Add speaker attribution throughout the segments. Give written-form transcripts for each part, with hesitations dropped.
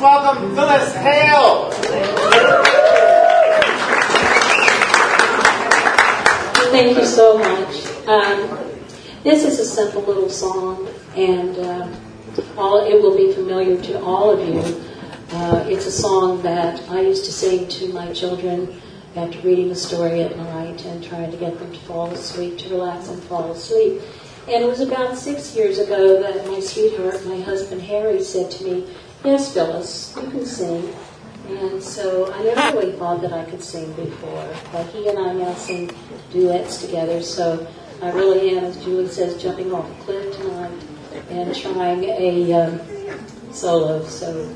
Speaker 1: welcome Phyllis Hale.
Speaker 2: Thank you so much. This is a simple little song, and it will be familiar to all of you. It's a song that I used to sing to my children after reading a story at night and trying to get them to fall asleep, to relax and fall asleep. And it was about 6 years ago that my sweetheart, my husband Harry, said to me, "Yes, Phyllis, you can sing." And so I never really thought that I could sing before, but he and I now sing duets together. So I really am, as Julie says, jumping off a cliff tonight and trying a solo. So.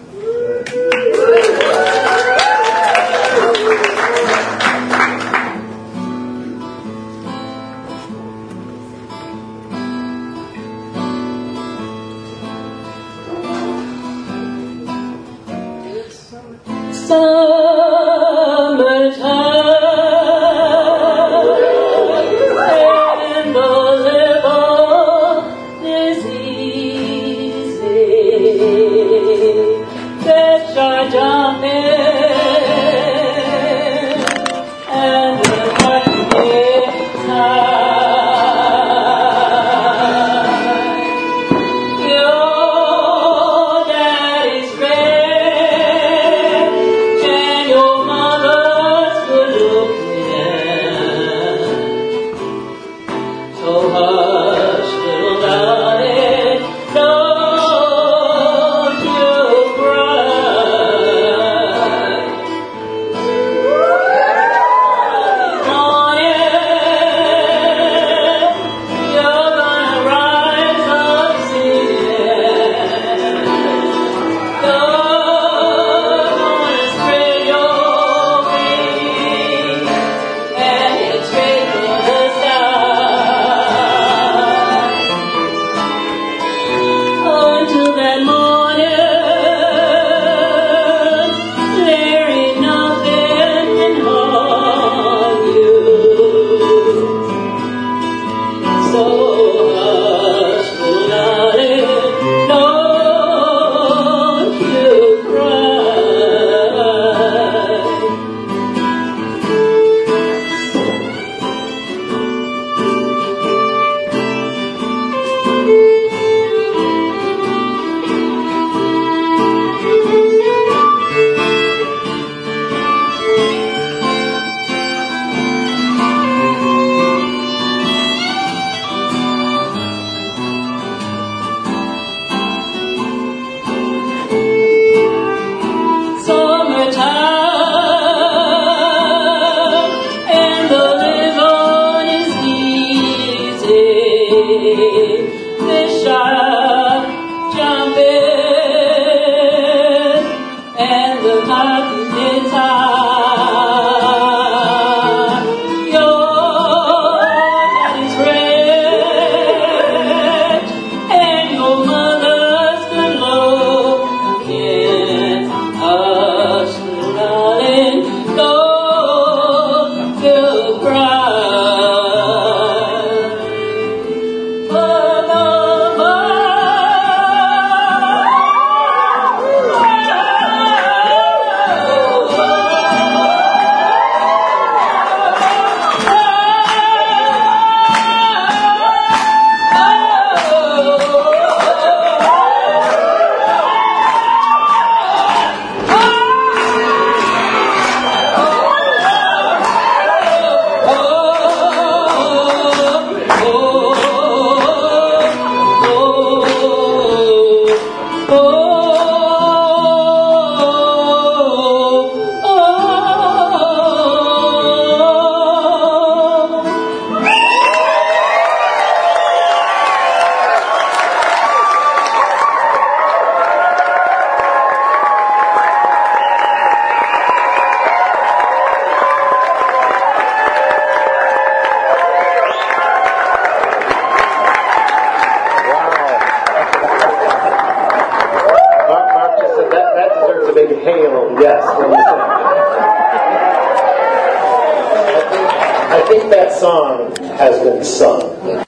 Speaker 1: I think that song has been sung.